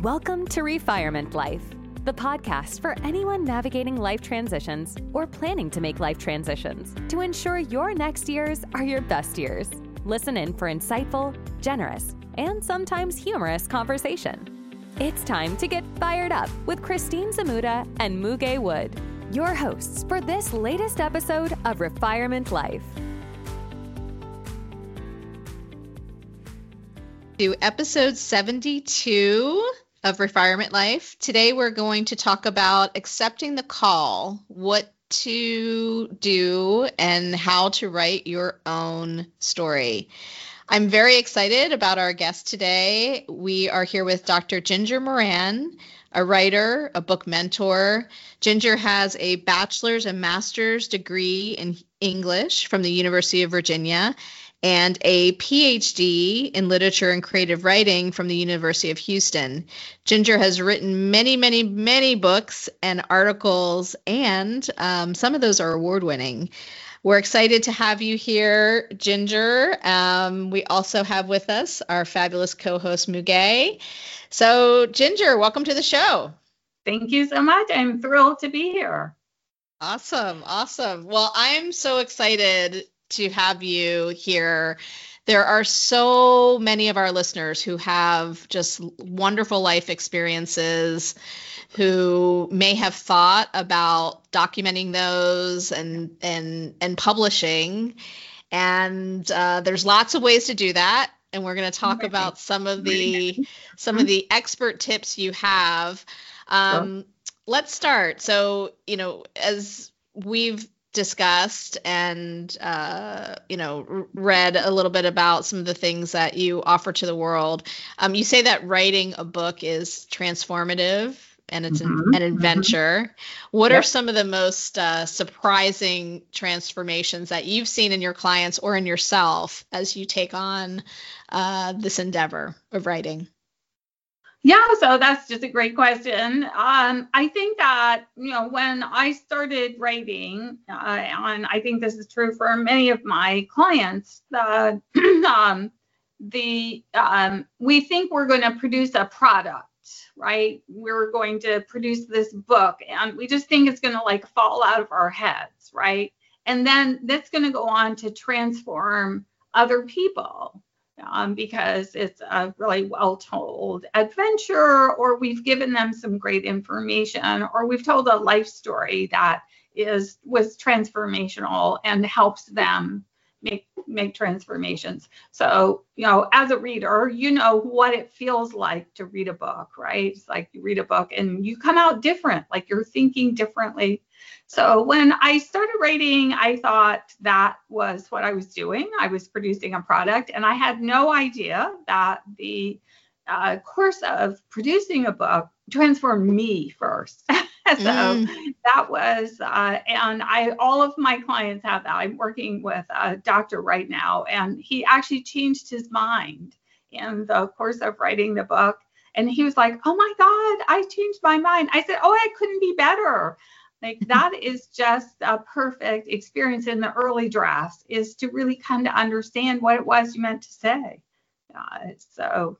Welcome to Refirement Life, the podcast for anyone navigating life transitions or planning to make life transitions to ensure your next years are your best years. Listen in for insightful, generous, and sometimes humorous conversation. It's time to get fired up with Christine Zamuda and Muge Wood, your hosts for this latest episode of Refirement Life. To episode 72 of Refirement Life. Today we're going to talk about accepting the call, what to do, and how to write your own story. I'm very excited about our guest today. We are here with Dr. Ginger Moran, a writer, a book mentor. Ginger has a bachelor's and master's degree in English from the University of Virginia and a PhD in literature and creative writing from the University of Houston. Ginger has written many books and articles, and some of those are award-winning. We're excited to have you here, Ginger. We also have with us our fabulous co-host, Muge. So, Ginger, welcome to the show. Thank you so much. I'm thrilled to be here. Awesome. Well, I'm so excited to have you here. There are so many of our listeners who have just wonderful life experiences, who may have thought about documenting those and publishing. And there's lots of ways to do that. And we're going to talk about some of the expert tips you have. Let's start. So, as we've discussed and read a little bit about some of the things that you offer to the world. You say that writing a book is transformative and it's an adventure. What are some of the most surprising transformations that you've seen in your clients or in yourself as you take on this endeavor of writing? Yeah, so that's just a great question. I think that, when I started writing, and I think this is true for many of my clients, we think we're going to produce a product, right? We're going to produce this book, and we just think it's going to fall out of our heads, right? And then that's going to go on to transform other people. Because it's a really well-told adventure, or we've given them some great information, or we've told a life story that was transformational and helps them make transformations. So, as a reader, you know what it feels like to read a book, right? It's like you read a book and you come out different, like you're thinking differently. So when I started writing, I thought that was what I was doing. I was producing a product, and I had no idea that the course of producing a book transformed me first. So that was, and all of my clients have that. I'm working with a doctor right now, and he actually changed his mind in the course of writing the book. And he was like, "Oh my God, I changed my mind." I said, "Oh, I couldn't be better." That is just a perfect experience in the early drafts, is to really kind of understand what it was you meant to say. So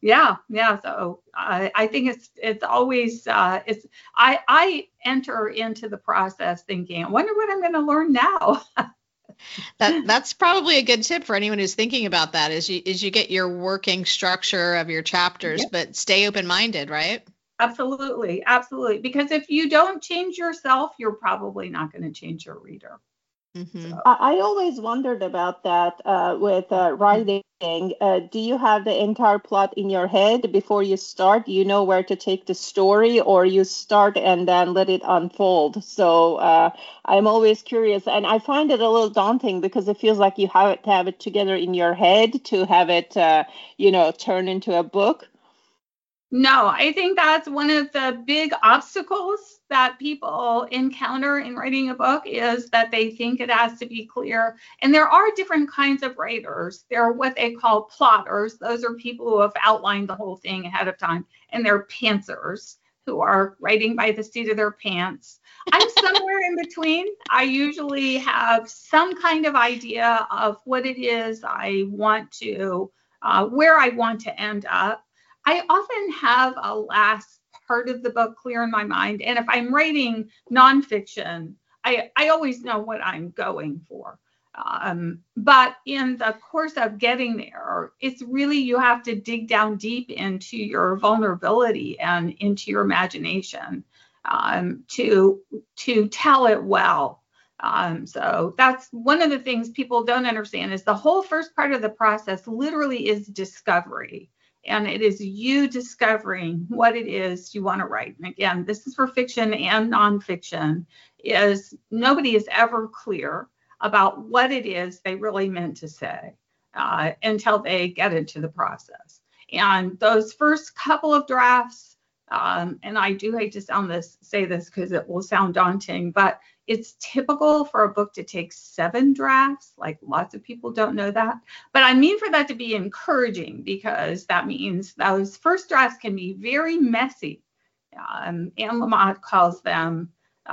I think it's always, I enter into the process thinking, I wonder what I'm going to learn now. That's probably a good tip for anyone who's thinking about that, is you get your working structure of your chapters, but stay open-minded, right? Absolutely. Because if you don't change yourself, you're probably not going to change your reader. So. I always wondered about that with writing. Do you have the entire plot in your head before you start? Do you know where to take the story, or you start and then let it unfold? So I'm always curious, and I find it a little daunting because it feels like you have to have it together in your head to have it, turn into a book. No, I think that's one of the big obstacles that people encounter in writing a book, is that they think it has to be clear. And there are different kinds of writers. There are what they call plotters. Those are people who have outlined the whole thing ahead of time. And they're pantsers, who are writing by the seat of their pants. I'm somewhere in between. I usually have some kind of idea of what it is I want to, where I want to end up. I often have a last part of the book clear in my mind. And if I'm writing nonfiction, I always know what I'm going for. But in the course of getting there, it's really, you have to dig down deep into your vulnerability and into your imagination to tell it well. So that's one of the things people don't understand, is the whole first part of the process literally is discovery. And it is you discovering what it is you want to write. And again, this is for fiction and nonfiction, is nobody is ever clear about what it is they really meant to say until they get into the process. And those first couple of drafts, and I do hate to say this because it will sound daunting, but it's typical for a book to take 7 drafts. Like, lots of people don't know that. But I mean for that to be encouraging, because that means those first drafts can be very messy. Anne Lamott calls them,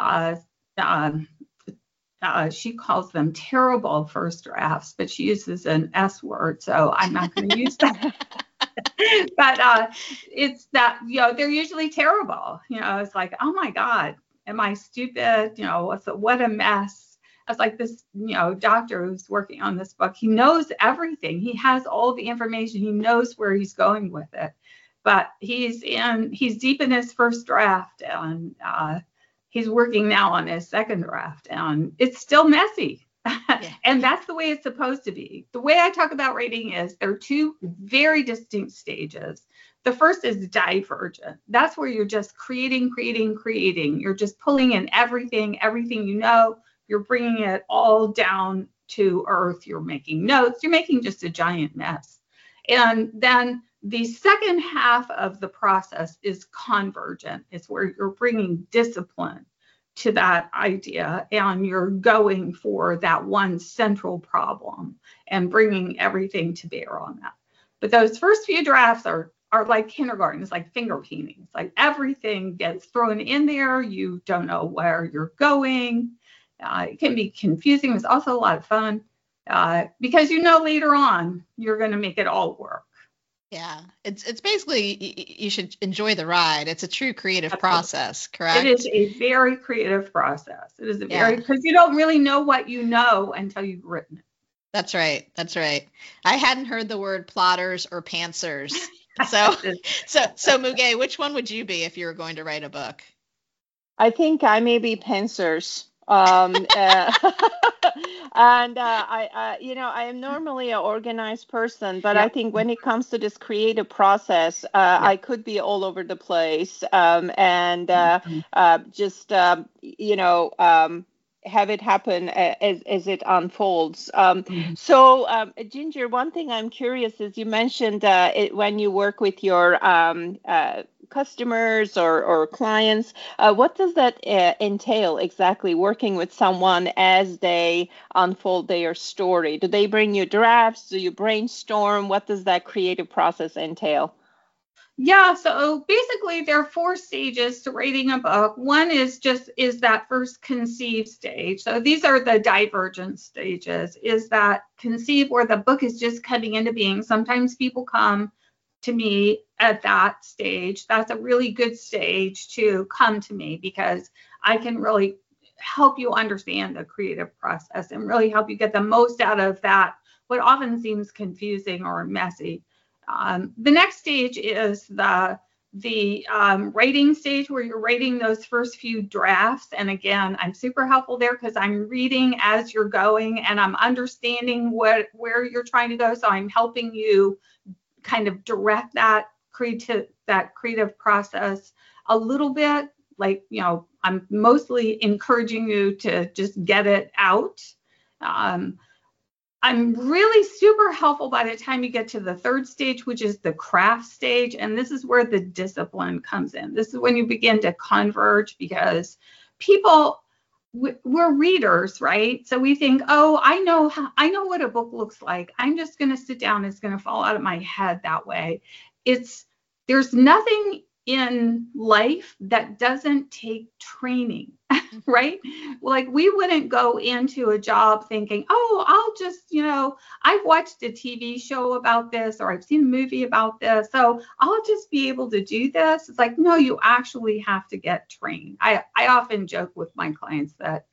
she calls them terrible first drafts, but she uses an S word, so I'm not going to use that. But it's that, they're usually terrible. It's like, oh my God, am I stupid? What a mess. I was like, this, doctor who's working on this book, he knows everything. He has all the information. He knows where he's going with it. But he's deep in his first draft, and he's working now on his second draft, and it's still messy. Yeah. And that's the way it's supposed to be. The way I talk about writing is there are 2 very distinct stages. The first is divergent. That's where you're just creating. You're just pulling in everything you know. You're bringing it all down to earth. You're making notes. You're making just a giant mess. And then the second half of the process is convergent. It's where you're bringing discipline to that idea, and you're going for that one central problem and bringing everything to bear on that. But those first few drafts are like kindergarten. It's like finger painting. It's like everything gets thrown in there. You don't know where you're going. It can be confusing. It's also a lot of fun because later on you're going to make it all work. Yeah, it's basically, you should enjoy the ride. It's a true creative process, correct? It is a very creative process. It is because you don't really know what you know until you've written it. That's right. I hadn't heard the word plotters or pantsers. So Müge, which one would you be if you were going to write a book? I think I may be pantsers. And I am normally an organized person, but I think when it comes to this creative process, I could be all over the place, have it happen as it unfolds. So, Ginger, one thing I'm curious is, you mentioned when you work with your customers or clients, what does that entail exactly, working with someone as they unfold their story? Do they bring you drafts? Do you brainstorm? What does that creative process entail? Yeah, so basically there are 4 stages to writing a book. One is that first conceive stage. So these are the divergent stages, is that conceive where the book is just coming into being. Sometimes people come to me at that stage. That's a really good stage to come to me, because I can really help you understand the creative process and really help you get the most out of that, what often seems confusing or messy. The next stage is the writing stage, where you're writing those first few drafts. And again, I'm super helpful there because I'm reading as you're going and I'm understanding where you're trying to go. So I'm helping you kind of direct that creative process a little bit. Like, I'm mostly encouraging you to just get it out. I'm really super helpful by the time you get to the third stage, which is the craft stage. And this is where the discipline comes in. This is when you begin to converge, because we're readers, right? So we think, oh, I know what a book looks like. I'm just going to sit down. It's going to fall out of my head that way. There's nothing in life that doesn't take training, right? Like we wouldn't go into a job thinking, oh, I'll just, I've watched a TV show about this, or I've seen a movie about this, so I'll just be able to do this. It's like, no, you actually have to get trained. I often joke with my clients that,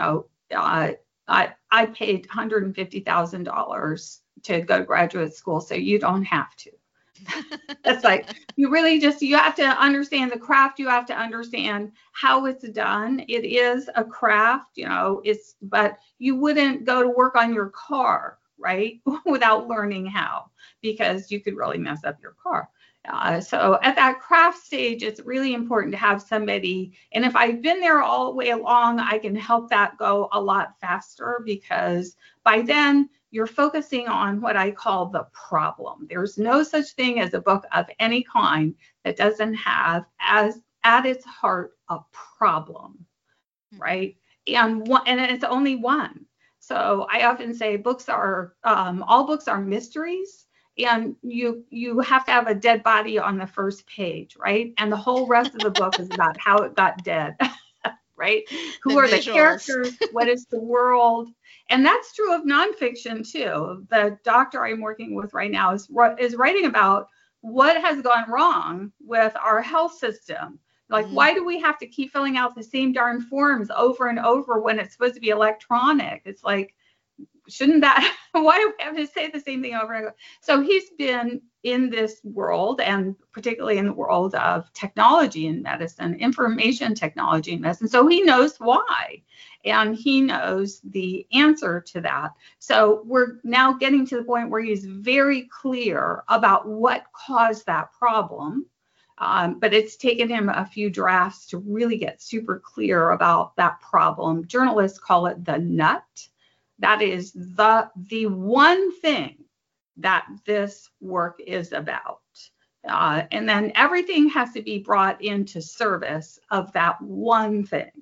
I paid $150,000 to go to graduate school, so you don't have to. It's like, you have to understand the craft. You have to understand how it's done. It is a craft, but you wouldn't go to work on your car, right, without learning how, because you could really mess up your car. So at that craft stage, it's really important to have somebody. And if I've been there all the way along, I can help that go a lot faster, because by then you're focusing on what I call the problem. There's no such thing as a book of any kind that doesn't have as at its heart a problem, right? And it's only one. So I often say all books are mysteries. And you have to have a dead body on the first page, right? And the whole rest of the book is about how it got dead, right? Who are the characters? What is the world? And that's true of nonfiction too. The doctor I'm working with right now is writing about what has gone wrong with our health system. Like, why do we have to keep filling out the same darn forms over and over when it's supposed to be electronic? It's like, shouldn't that, why do we have to say the same thing over and over? So he's been in this world, and particularly in the world of technology in medicine, information technology in medicine. So he knows why, and he knows the answer to that. So we're now getting to the point where he's very clear about what caused that problem. But it's taken him a few drafts to really get super clear about that problem. Journalists call it the nut. That is the one thing that this work is about. And then everything has to be brought into service of that one thing.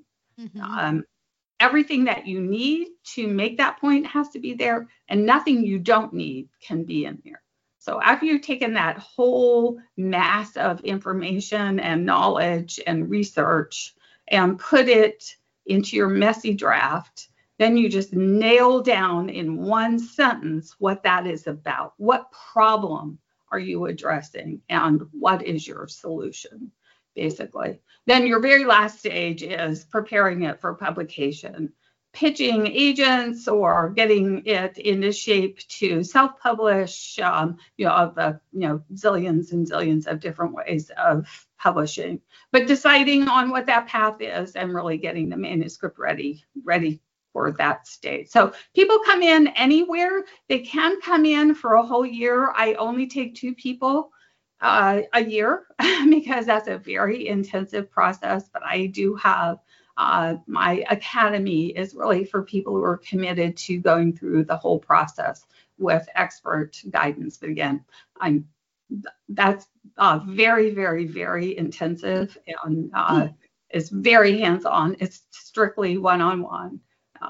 Everything that you need to make that point has to be there, and nothing you don't need can be in there. So after you've taken that whole mass of information and knowledge and research and put it into your messy draft, then you just nail down in one sentence what that is about. What problem are you addressing, and what is your solution, basically? Then your very last stage is preparing it for publication, pitching agents or getting it into shape to self-publish, zillions and zillions of different ways of publishing, but deciding on what that path is and really getting the manuscript ready for that state. So people come in anywhere. They can come in for a whole year. I only take 2 people a year because that's a very intensive process. But I do have my academy is really for people who are committed to going through the whole process with expert guidance. But again, that's very, very, very intensive, and it's very hands-on. It's strictly one-on-one.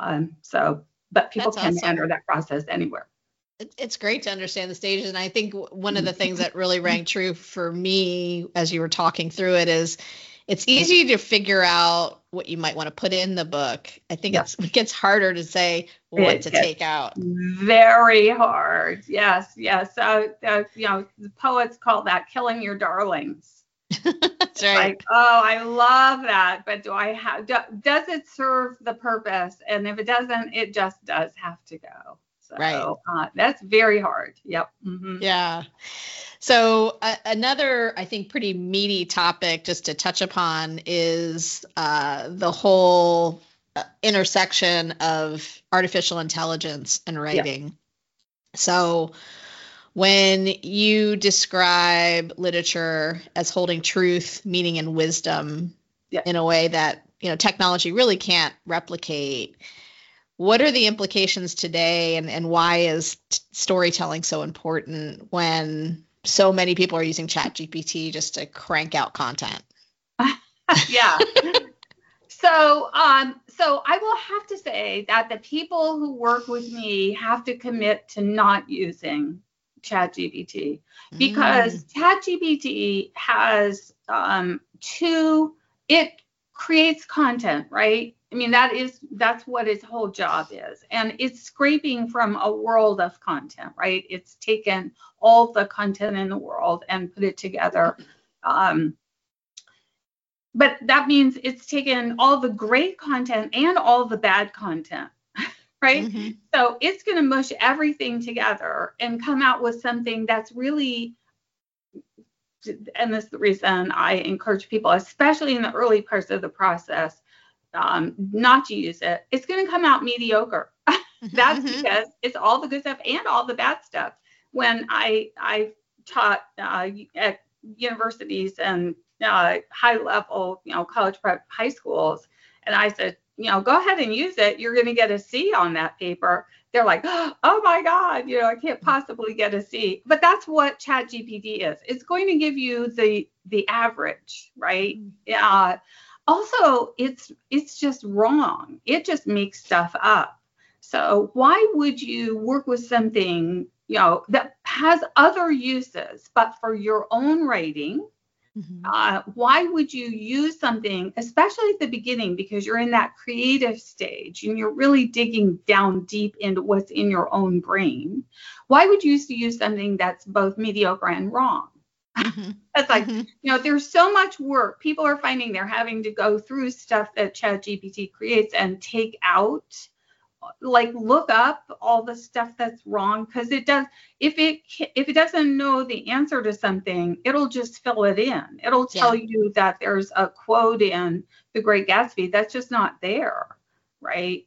But people can enter that process anywhere. It's great to understand the stages. And I think one of the things that really rang true for me as you were talking through it is it's easy to figure out what you might want to put in the book. I think it gets harder to say what to take out. Very hard. Yes. The poets call that killing your darlings. That's right. Like, oh, I love that, but does it serve the purpose? And if it doesn't, it just does have to go. So right. That's very hard. Yep. Yeah. So another, I think, pretty meaty topic just to touch upon is the whole intersection of artificial intelligence and writing. Yeah. So when you describe literature as holding truth, meaning, and wisdom in a way that, technology really can't replicate, what are the implications today, and why is storytelling so important when so many people are using ChatGPT just to crank out content? Yeah. So I will have to say that the people who work with me have to commit to not using ChatGPT, because ChatGPT has it creates content, right? I mean, that's what its whole job is. And it's scraping from a world of content, right? It's taken all the content in the world and put it together. But that means it's taken all the great content and all the bad content, right? Mm-hmm. So it's going to mush everything together and come out with something that's really, and this is the reason I encourage people, especially in the early parts of the process, not to use it. It's going to come out mediocre. That's because it's all the good stuff and all the bad stuff. When I taught at universities and high level, college prep high schools, and I said, go ahead and use it. You're going to get a C on that paper. They're like, oh my God, I can't possibly get a C. But that's what ChatGPT is. It's going to give you the average, right? Also, it's just wrong. It just makes stuff up. So why would you work with something, that has other uses, but for your own writing? Why would you use something, especially at the beginning, because you're in that creative stage and you're really digging down deep into what's in your own brain? Why would you use something that's both mediocre and wrong? It's like, there's so much work. People are finding they're having to go through stuff that ChatGPT creates and take out, like look up all the stuff that's wrong, because it does. If it doesn't know the answer to something, it'll just fill it in. It'll tell you that there's a quote in The Great Gatsby that's just not there, right?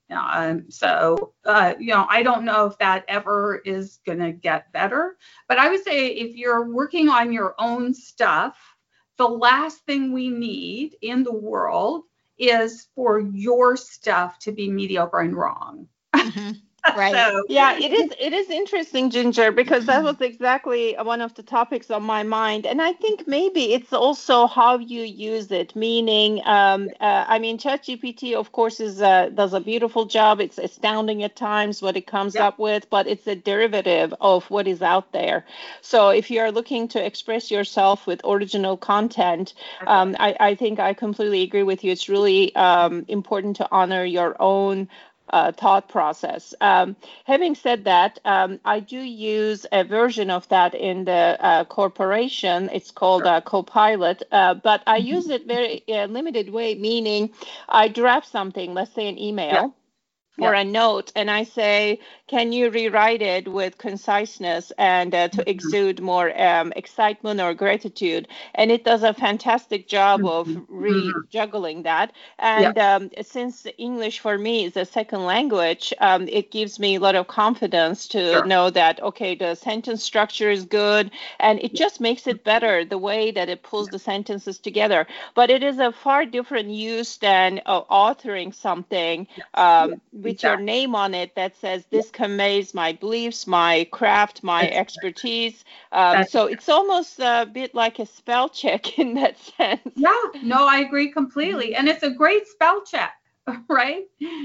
So I don't know if that ever is going to get better, but I would say if you're working on your own stuff, the last thing we need in the world is for your stuff to be mediocre and wrong. Right. So, yeah, it is interesting, Ginger, because that was exactly one of the topics on my mind. And I think maybe it's also how you use it, meaning, ChatGPT, of course, does a beautiful job. It's astounding at times what it comes up with, but it's a derivative of what is out there. So if you're looking to express yourself with original content, I think I completely agree with you. It's really important to honor your own thought process. Having said that, I do use a version of that in the corporation. It's called Copilot, but I use it very limited way, meaning I draft something, let's say an email or a note, and I say, can you rewrite it with conciseness and to exude more excitement or gratitude? And it does a fantastic job of juggling that. And since English for me is a second language, it gives me a lot of confidence to know that, okay, the sentence structure is good, and it just makes it better, the way that it pulls the sentences together. But it is a far different use than authoring something with your name on it that says this conveys my beliefs, my craft, my expertise. So it's almost a bit like a spell check in that sense. Yeah, no, I agree completely. And it's a great spell check, right?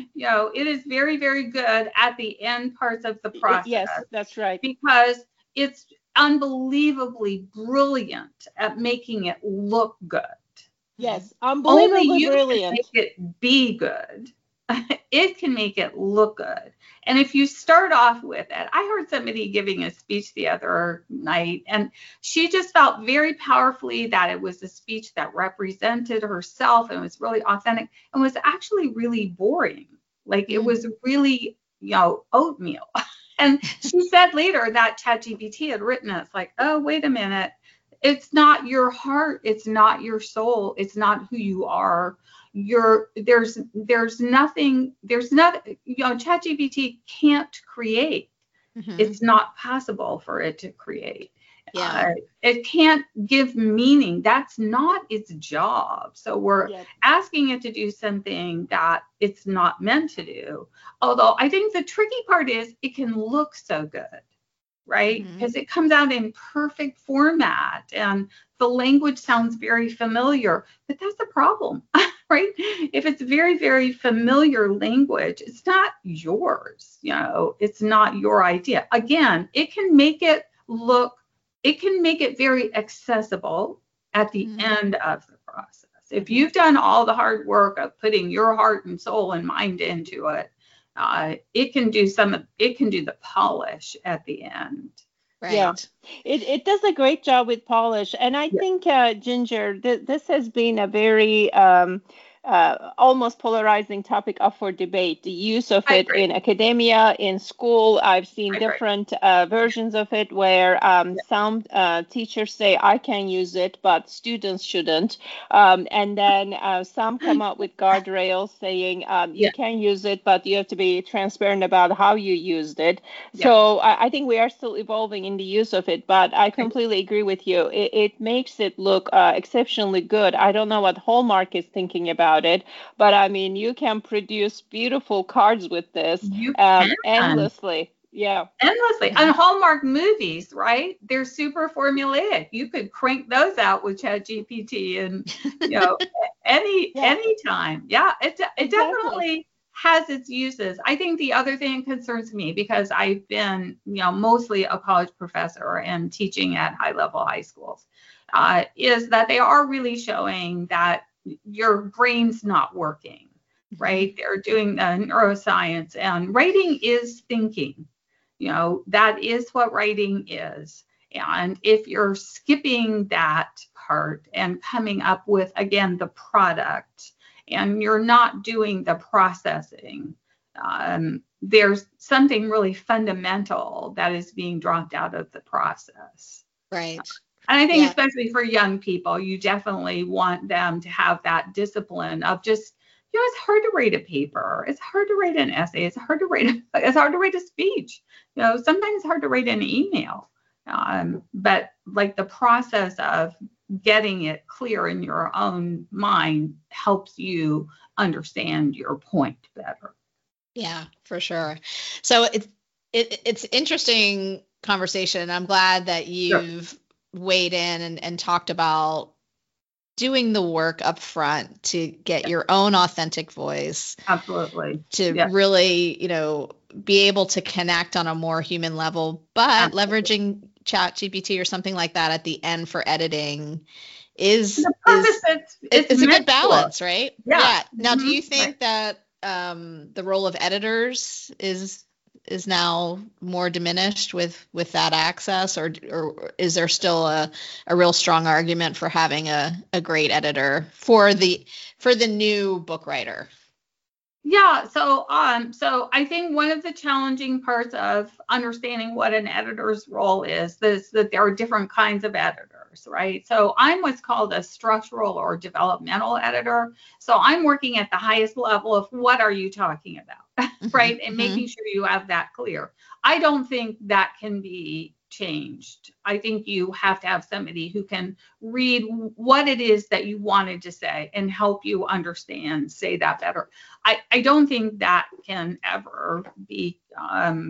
It is very, very good at the end parts of the process. Yes, that's right. Because it's unbelievably brilliant at making it look good. Yes, unbelievably Only you brilliant. Can make it be good. It can make it look good. And if you start off with it, I heard somebody giving a speech the other night, and she just felt very powerfully that it was a speech that represented herself and was really authentic and was actually really boring. Like it was really, oatmeal. And she said later that ChatGPT had written it. It's like, oh, wait a minute. It's not your heart. It's not your soul. It's not who you are. There's nothing, ChatGPT can't create. It's not possible for it to create. It can't give meaning. That's not its job. So we're asking it to do something that it's not meant to do. Although I think the tricky part is it can look so good, right? Because it comes out in perfect format and the language sounds very familiar, but that's a problem, right? If it's very, very familiar language, it's not yours, it's not your idea. Again, it can make it it can make it very accessible at the end of the process. If you've done all the hard work of putting your heart and soul and mind into it, it can do the polish at the end. Right. Yeah, it does a great job with polish. And I think, Ginger, this has been a very almost polarizing topic up for debate. The use of it in academia, in school. I've seen different versions of it where some teachers say I can use it, but students shouldn't. And then some come up with guardrails saying you can use it, but you have to be transparent about how you used it. So I think we are still evolving in the use of it, but I completely agree with you. It makes it look exceptionally good. I don't know what Hallmark is thinking about it, but I mean, you can produce beautiful cards with this endlessly. Yeah. Endlessly. And Hallmark movies, right? They're super formulaic. You could crank those out with ChatGPT and, anytime. Yeah, it definitely has its uses. I think the other thing that concerns me, because I've been, mostly a college professor and teaching at high-level high schools, is that they are really showing that your brain's not working, right? They're doing the neuroscience, and writing is thinking. That is what writing is. And if you're skipping that part and coming up with, again, the product, and you're not doing the processing, there's something really fundamental that is being dropped out of the process. Right. And I think especially for young people, you definitely want them to have that discipline of just, it's hard to write a paper. It's hard to write an essay. It's hard to write a speech. Sometimes it's hard to write an email. But like the process of getting it clear in your own mind helps you understand your point better. Yeah, for sure. So it's interesting conversation. I'm glad that you've weighed in and talked about doing the work up front to get your own authentic voice. Absolutely. To really, be able to connect on a more human level, but leveraging ChatGPT or something like that at the end for editing is a good balance, right? Yeah. Now, do you think that the role of editors is now more diminished with that access, or is there still a real strong argument for having a great editor for the new book writer? Yeah, so I think one of the challenging parts of understanding what an editor's role is that there are different kinds of editors, right? So I'm what's called a structural or developmental editor. So I'm working at the highest level of what are you talking about, right? And making sure you have that clear. I don't think that can be changed. I think you have to have somebody who can read what it is that you wanted to say and help you say that better. I don't think that can ever be, I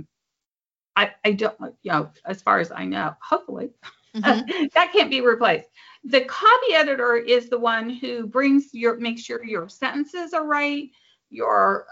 don't, as far as I know, hopefully, that can't be replaced. The copy editor is the one who makes sure your sentences are right, your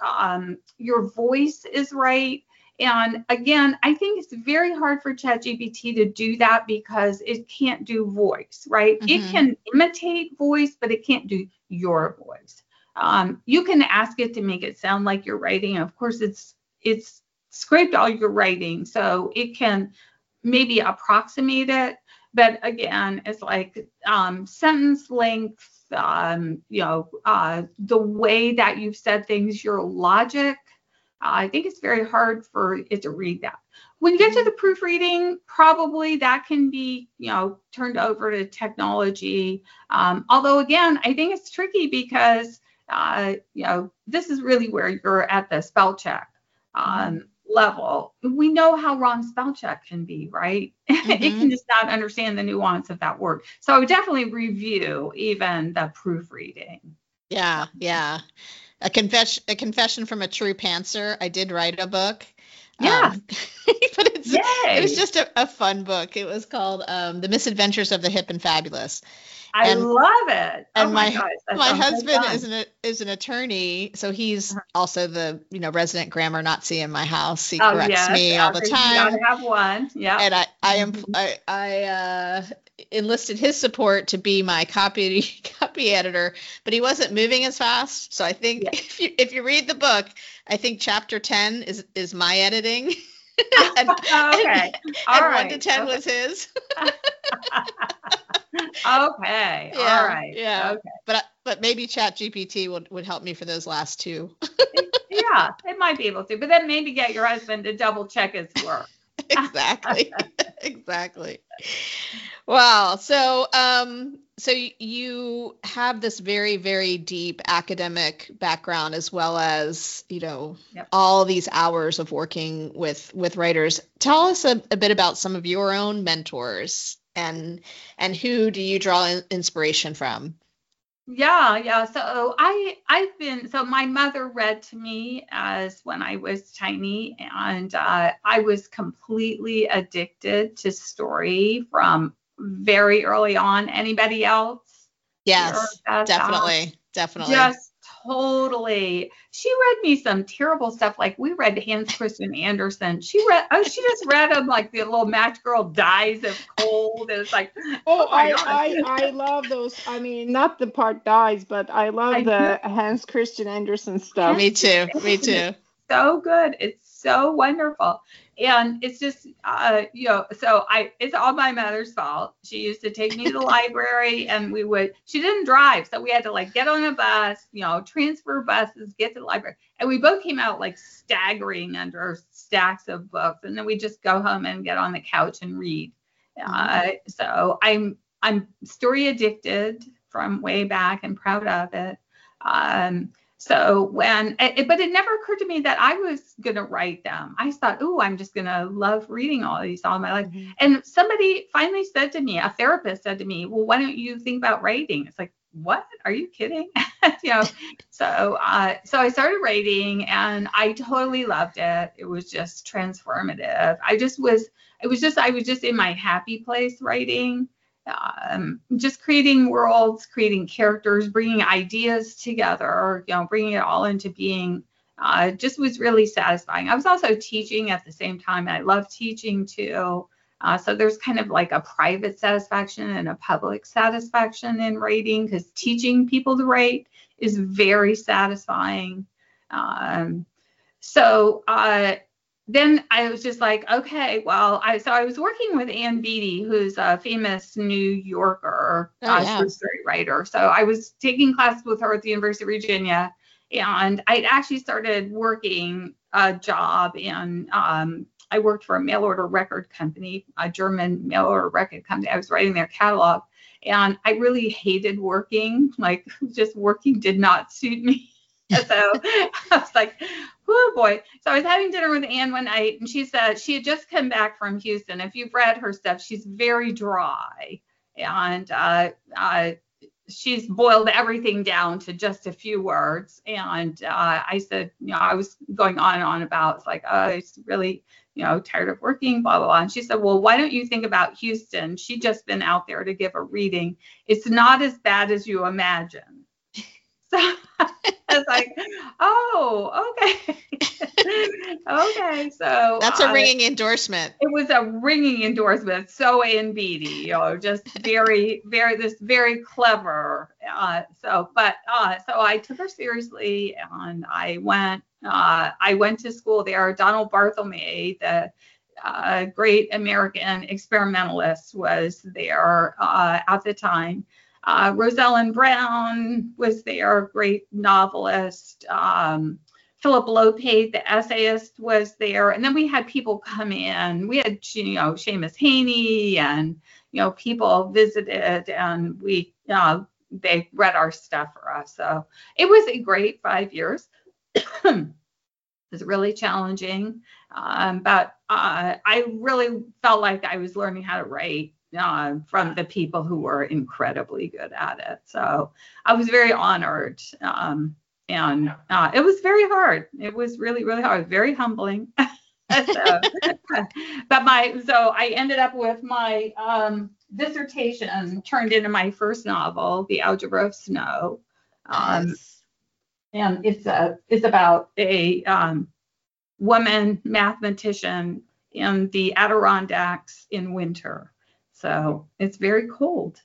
voice is right. And again, I think it's very hard for ChatGPT to do that because it can't do voice, right? It can imitate voice, but it can't do your voice. You can ask it to make it sound like you're writing. And of course, it's scraped all your writing, so it can maybe approximate it. But again, it's like sentence length, the way that you've said things, your logic. I think it's very hard for it to read that. When you get to the proofreading, probably that can be, turned over to technology. Although, again, I think it's tricky because, this is really where you're at the spell check level. We know how wrong spell check can be, right? It can just not understand the nuance of that word. So I would definitely review even the proofreading. Yeah, yeah. A confession from a true pantser. I did write a book. Yeah. But it was just a fun book. It was called The Misadventures of the Hip and Fabulous. I love it. And my gosh, my husband is an attorney, so he's also the resident grammar Nazi in my house. He corrects me all the time. You gotta have one, yeah. And I enlisted his support to be my copy editor, but he wasn't moving as fast. So I think if you read the book, I think chapter 10 is my editing. and, okay. All right. 1 to 10 was his. Okay. Yeah, all right. Yeah. Okay. But maybe ChatGPT would help me for those last two. Yeah, it might be able to. But then maybe get your husband to double check his work. Exactly. Exactly. Wow. So you have this very, very deep academic background, as well as, all these hours of working with writers. Tell us a bit about some of your own mentors and who do you draw inspiration from? Yeah. So so my mother read to me when I was tiny, and I was completely addicted to story from very early on. Anybody else? Yes, definitely. Just totally. She read me some terrible stuff. Like we read Hans Christian Andersen. She just read him like the little match girl dies of cold. And it's like, I love those. I mean, not the part dies, but I love the Hans Christian Andersen stuff. Me too. So good. It's so wonderful. And it's just, it's all my mother's fault. She used to take me to the library, and she didn't drive. So we had to get on a bus, transfer buses, get to the library. And we both came out staggering under stacks of books. And then we just go home and get on the couch and read. So I'm story addicted from way back and proud of it. But it never occurred to me that I was going to write them. I thought, I'm just going to love reading all of these all my life. Mm-hmm. And somebody finally said to me, a therapist said to me, well, why don't you think about writing? It's like, what? Are you kidding? So I started writing, and I totally loved it. It was just transformative. I was just in my happy place writing. Just creating worlds, creating characters, bringing ideas together, bringing it all into being, just was really satisfying. I was also teaching at the same time. I love teaching too. So there's kind of like a private satisfaction and a public satisfaction in writing, because teaching people to write is very satisfying. Then I was just like, okay, well, I was working with Ann Beattie, who's a famous New Yorker short story writer. So I was taking classes with her at the University of Virginia, and I'd actually started working a job in, I worked for a mail order record company, a German mail order record company. I was writing their catalog, and I really hated working. Just working did not suit me. So I was like, oh boy. So I was having dinner with Ann one night, and she said she had just come back from Houston. If you've read her stuff, she's very dry, and she's boiled everything down to just a few words. And I said, I was going on and on about, it's like, it's really, tired of working, blah, blah, blah. And she said, well, why don't you think about Houston? She'd just been out there to give a reading. It's not as bad as you imagine. So I was like, oh, okay. Okay. So that's a ringing endorsement. It was a ringing endorsement. So Ann Beattie, just very, very clever. So I took her seriously, and I went to school there. Donald Barthelme, the great American experimentalist, was there at the time. Rosalind Brown was there, great novelist. Philip Lopate, the essayist, was there. And then we had people come in. We had, Seamus Haney, and, people visited, and they read our stuff for us. So it was a great 5 years. It was really challenging. But I really felt like I was learning how to write from the people who were incredibly good at it. So I was very honored. And it was very hard. It was really, really hard, very humbling. So I ended up with my dissertation turned into my first novel, The Algebra of Snow. Nice. And it's about a woman mathematician in the Adirondacks in winter. So it's very cold.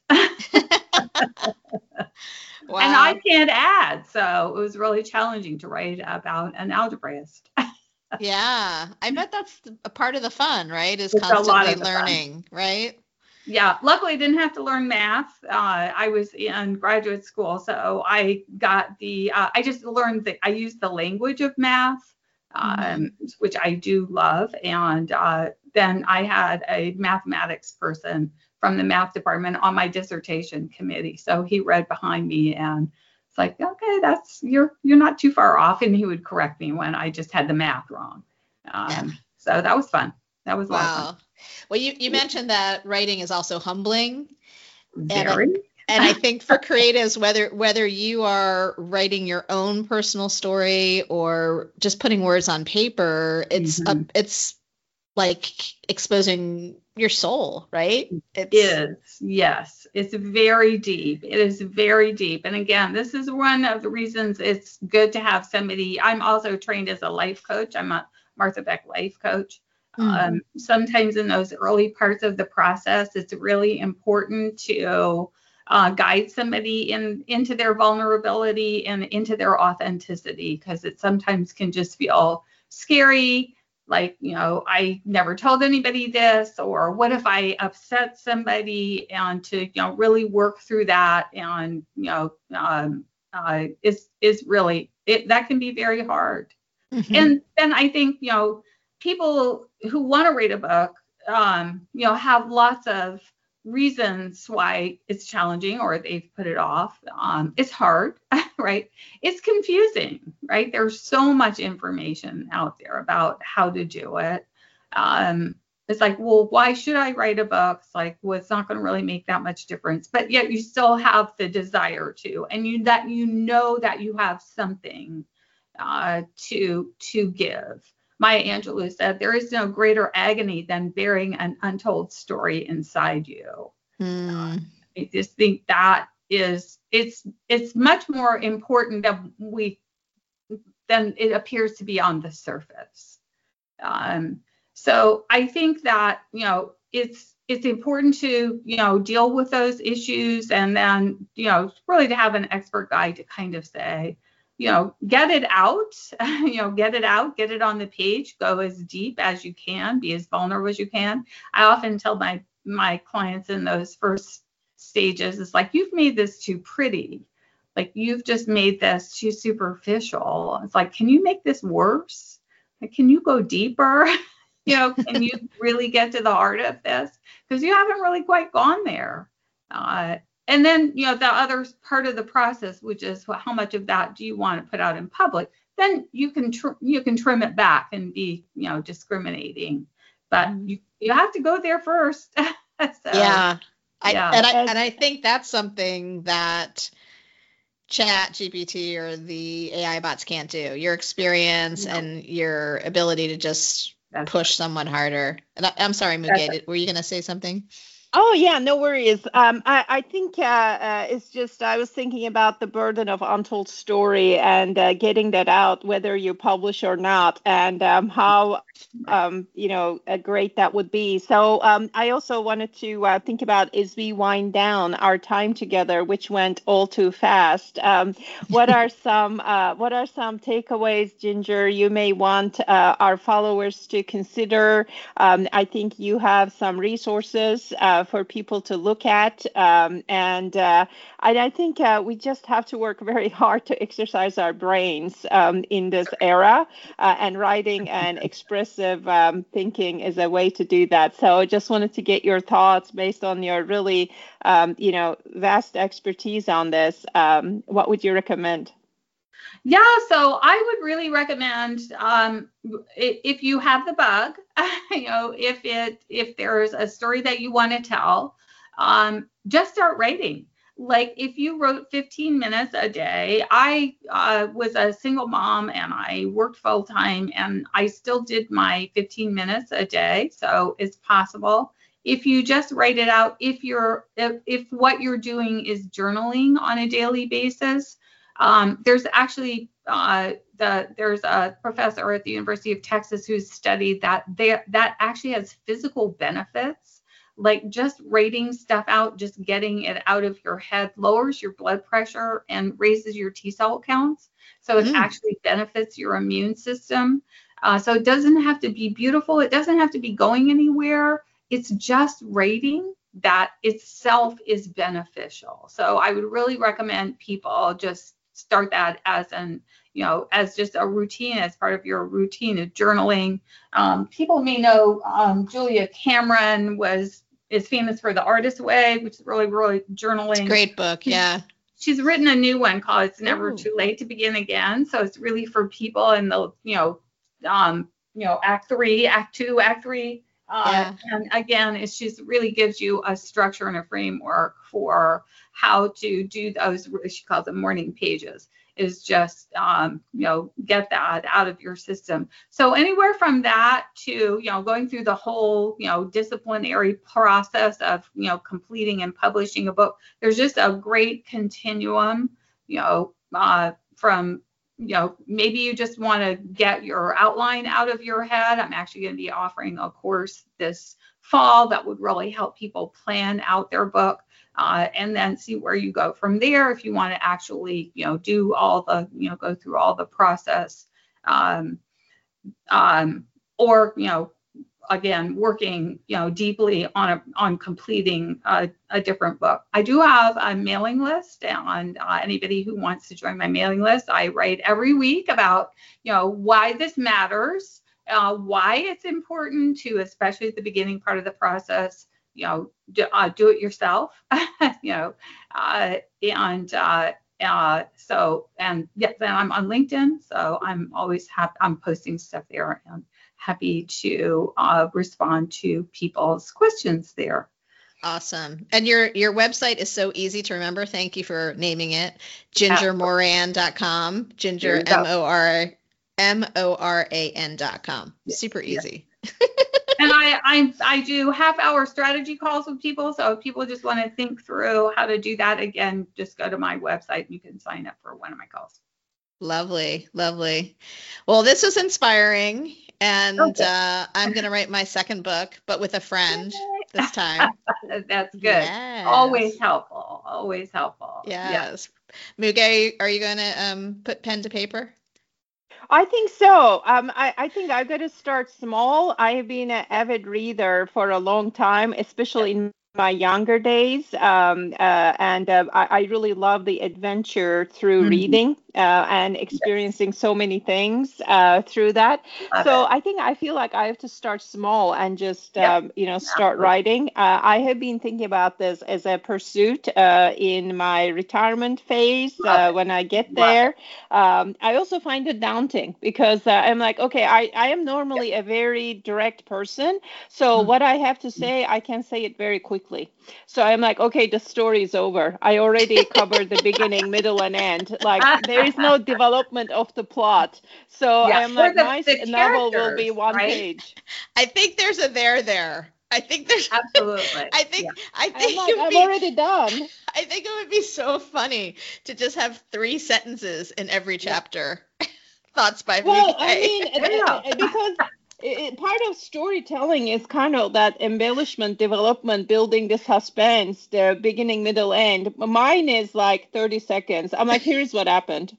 Wow. And I can't add. So it was really challenging to write about an algebraist. Yeah, I bet that's a part of the fun, right? Is It's a lot constantly of the learning, right? Yeah, luckily I didn't have to learn math. I was in graduate school, so I got I just learned that I used the language of math, which I do love. And then I had a mathematics person from the math department on my dissertation committee. So he read behind me and it's like, okay, you're not too far off. And he would correct me when I just had the math wrong. So that was fun. That was a lot of fun. Well, you mentioned that writing is also humbling. Very. And I think for creatives, whether you are writing your own personal story or just putting words on paper, it's like exposing your soul, right? It is. Yes. It's very deep. It is very deep. And again, this is one of the reasons it's good to have somebody. I'm also trained as a life coach. I'm a Martha Beck life coach. Sometimes in those early parts of the process, it's really important to guide somebody into their vulnerability and into their authenticity, because it sometimes can just feel scary. Like, I never told anybody this, or what if I upset somebody, and to, really work through that. And, is really, that can be very hard. Mm-hmm. And then I think, people who want to read a book, have lots of reasons why it's challenging or they've put it off. It's hard, right? It's confusing, right? There's so much information out there about how to do it. It's like, well, why should I write a book? It's like, well, it's not going to really make that much difference, but yet you still have the desire to, and that you have something to give. Maya Angelou said, there is no greater agony than bearing an untold story inside you. I just think that it's much more important than it appears to be on the surface. So I think that, it's important to, deal with those issues, and then, really to have an expert guide to kind of say, get it out, get it on the page, go as deep as you can, be as vulnerable as you can. I often tell my clients in those first stages, it's like, you've made this too pretty. Like, you've just made this too superficial. It's like, can you make this worse? Like, can you go deeper? Can you really get to the heart of this? Because you haven't really quite gone there. And then, the other part of the process, which is, well, how much of that do you want to put out in public? Then you can trim it back and be, discriminating. But you have to go there first. And I think that's something that ChatGPT or the AI bots can't do. Your experience and your ability to just push someone harder. And I'm sorry, Müge, were you going to say something? Oh, yeah, no worries. I think it's just, I was thinking about the burden of untold story and getting that out, whether you publish or not, and how, great that would be. So I also wanted to think about, as we wind down our time together, which went all too fast, what are some takeaways, Ginger, you may want our followers to consider? I think you have some resources for people to look at. And I think we just have to work very hard to exercise our brains in this era, and writing and expressive thinking is a way to do that. So I just wanted to get your thoughts based on your really, vast expertise on this. What would you recommend? Yeah, so I would really recommend, if you have the bug, if there's a story that you want to tell, just start writing. Like, if you wrote 15 minutes a day, I was a single mom and I worked full time, and I still did my 15 minutes a day. So it's possible. if you just write it out, if what you're doing is journaling on a daily basis, there's actually there's a professor at the University of Texas who's studied that actually has physical benefits. Like just writing stuff out, just getting it out of your head lowers your blood pressure and raises your T cell counts. So it actually benefits your immune system. So it doesn't have to be beautiful. It doesn't have to be going anywhere. It's just writing that itself is beneficial. So I would really recommend people just start that as just a routine, as part of your routine of journaling. People may know Julia Cameron is famous for The Artist's Way, which is really journaling. It's a great book, yeah. She's written a new one called It's Never Too Late to Begin Again. So it's really for people in the, act 3, act 2, act 3. And again, it just really gives you a structure and a framework for how to do those, she calls them morning pages, is just, get that out of your system. So anywhere from that to, going through the whole, disciplinary process of, completing and publishing a book, there's just a great continuum, from, maybe you just want to get your outline out of your head. I'm actually going to be offering a course this fall that would really help people plan out their book. And then see where you go from there if you want to actually, do all the, go through all the process, or, again, working, deeply on completing a different book. I do have a mailing list, and anybody who wants to join my mailing list, I write every week about, why this matters, why it's important to, especially at the beginning part of the process, do it yourself, then I'm on LinkedIn, so I'm always I'm posting stuff there and happy to respond to people's questions there. Awesome. And your website is so easy to remember. Thank you for naming it. GingerMoran.com. Ginger, MORAN.com. Super easy. And I do half-hour strategy calls with people. So if people just want to think through how to do that, again, just go to my website and you can sign up for one of my calls. Lovely. Well, this was inspiring. And I'm going to write my second book, but with a friend this time. That's good. Yes. Always helpful. Yes. Müge, are you going to put pen to paper? I think so. I think I've got to start small. I have been an avid reader for a long time, especially in my younger days. I really love the adventure through reading and experiencing so many things through that. So I feel like I have to start small and just, start writing. I have been thinking about this as a pursuit in my retirement phase when I get there. I also find it daunting because I'm like, okay, I am normally a very direct person. So what I have to say, I can say it very quickly. So I'm like, okay, the story is over. I already covered the beginning, middle, and end. Like there is no development of the plot. So I'm like, my novel will be one page. I think there's a there. I think there's absolutely. I think I'm already done. I think it would be so funny to just have 3 sentences in every chapter. Thoughts by me. Well, I mean, because part of storytelling is kind of that embellishment, development, building the suspense, the beginning, middle, end. Mine is like 30 seconds. I'm like, here's what happened.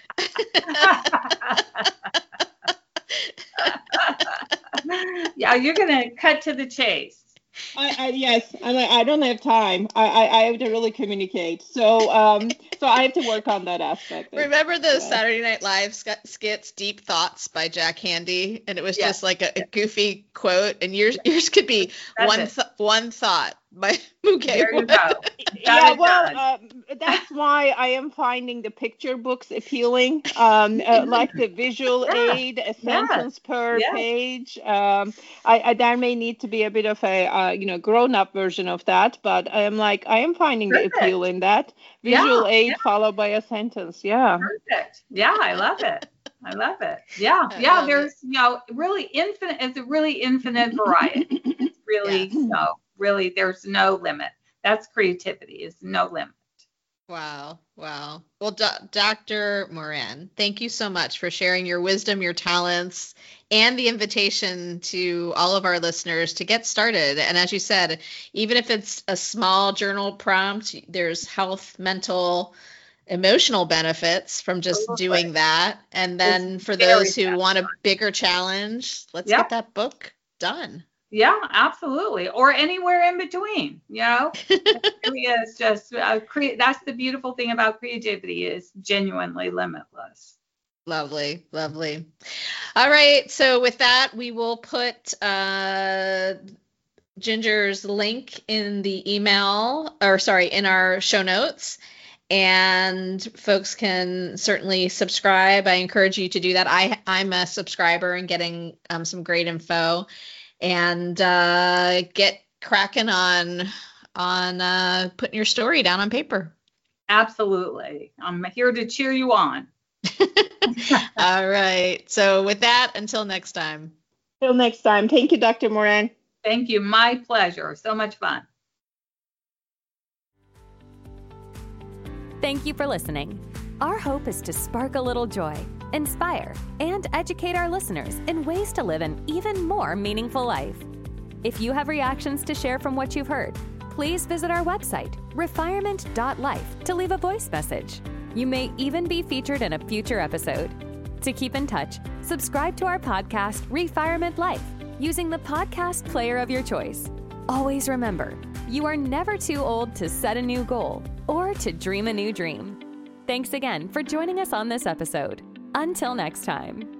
Yeah, you're going to cut to the chase. Yes, I don't have time. I have to really communicate. So I have to work on that aspect. Remember those Saturday Night Live skits, Deep Thoughts by Jack Handey? And it was just like a goofy quote. And yours could be one thought by Müge. There you go. That's why I am finding the picture books appealing, like the visual aid, a sentence per page. There may need to be a bit of a grown-up version of that, but I am finding the appeal in that visual aid followed by a sentence. Yeah. Perfect. Yeah, I love it. Yeah. There's really infinite. It's a really infinite variety. It's really really, there's no limit. That's creativity, is no limit. Wow. Wow. Well, Dr. Moran, thank you so much for sharing your wisdom, your talents, and the invitation to all of our listeners to get started. And as you said, even if it's a small journal prompt, there's health, mental, emotional benefits from just doing that. And then for those who want a bigger challenge, let's get that book done. Yeah, absolutely. Or anywhere in between, It really is just, that's the beautiful thing about creativity, is genuinely limitless. Lovely, lovely. All right. So with that, we will put Ginger's link in the email, in our show notes. And folks can certainly subscribe. I encourage you to do that. I'm a subscriber and getting some great info. And get cracking on putting your story down on paper. Absolutely. I'm here to cheer you on. All right. So with that, until next time. Till next time. Thank you, Dr. Moran. Thank you. My pleasure. So much fun. Thank you for listening. Our hope is to spark a little joy, inspire, and educate our listeners in ways to live an even more meaningful life. If you have reactions to share from what you've heard, please visit our website, refirement.life, to leave a voice message. You may even be featured in a future episode. To keep in touch, subscribe to our podcast, Refirement Life, using the podcast player of your choice. Always remember, you are never too old to set a new goal or to dream a new dream. Thanks again for joining us on this episode. Until next time.